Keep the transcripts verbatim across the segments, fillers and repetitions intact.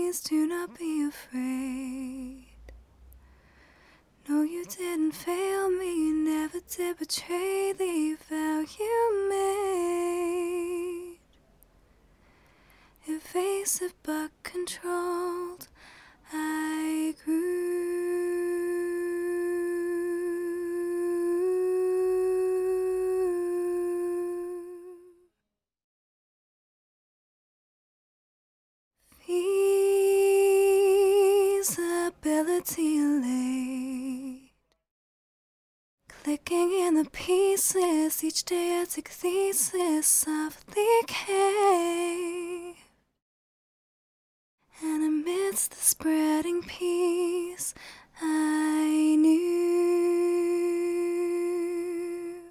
please do not be afraid. No, you didn't fail me, you never did betray the vow you made. Evasive but controlled, I grew. Feasibility late, clicking in the pieces, each day I take thesis softly cave. And amidst the spreading peace, I knew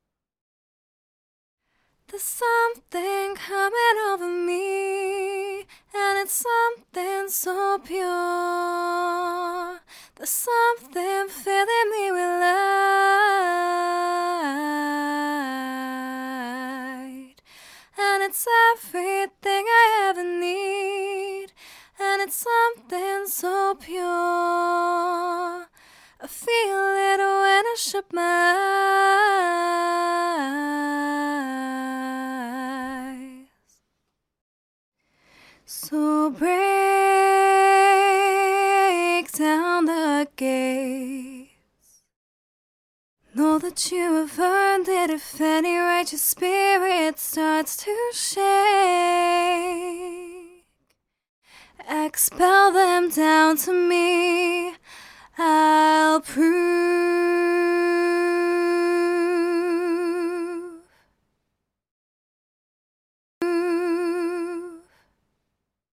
there's something coming over me, and it's something so pure. There's something filling me with light, and it's everything I ever need. And it's something so pure. I feel it when I shut my eyes. So break down the gates. Know that you have earned it if any righteous spirit starts to shake. Expel them down to me, I'll prove.